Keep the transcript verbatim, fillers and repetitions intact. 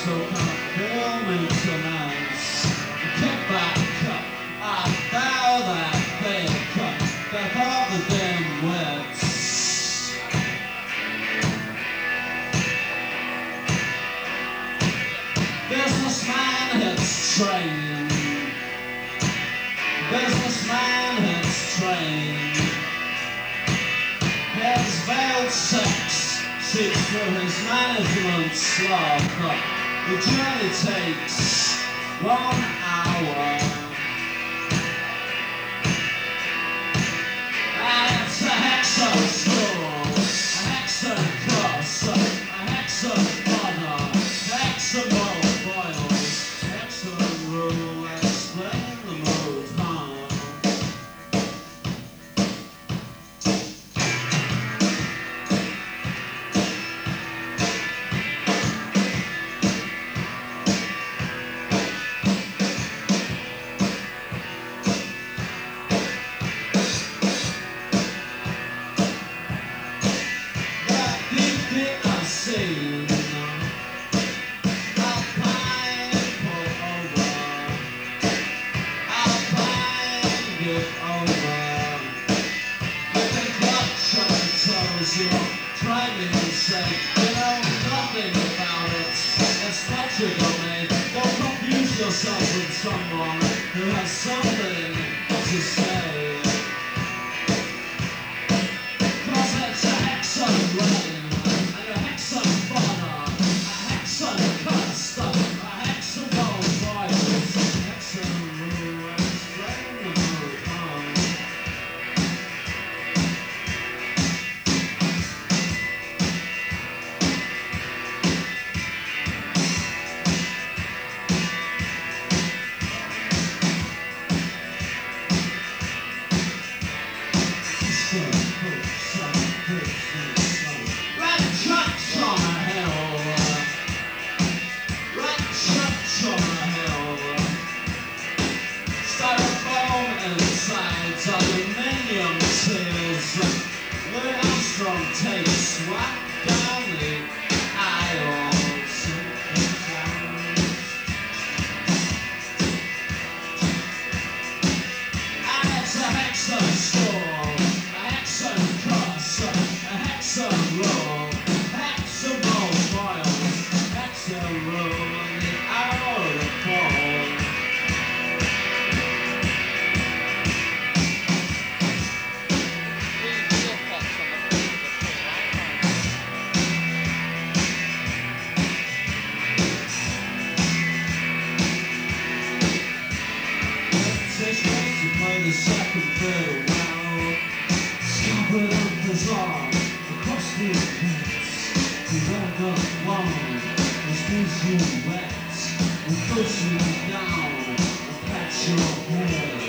So come feel me tonight. Kick back up, I bow that big cut, back all the damn wits. Businessman hits train. Businessman hits train. His veiled sex seeks through his management slot, but the journey takes one hour. And it's a hexagon school, a hexagon cross, a hexagon mother, a hexagon boils, hexagon rule, explain the mood, huh? Try me and say, you know nothing about it. It's logical, mate. Don't confuse yourself with someone who has something to say. Cause it's a hexagon rain, and a hexagon fodder, a hexagon custom, a hexagon voice, a hexagon rule, explain the mood, huh? Aluminium tears, Louis Armstrong takes swag down the aisles. And it's a hexagon score, a hexagon cross, a hexagon roll, hexagon boils, hexagon roll, and the hour of the fall. The second, third round, scuppered up his arm across the pits. He woke up long, his knees were wet, and pushed me down, and pat your head.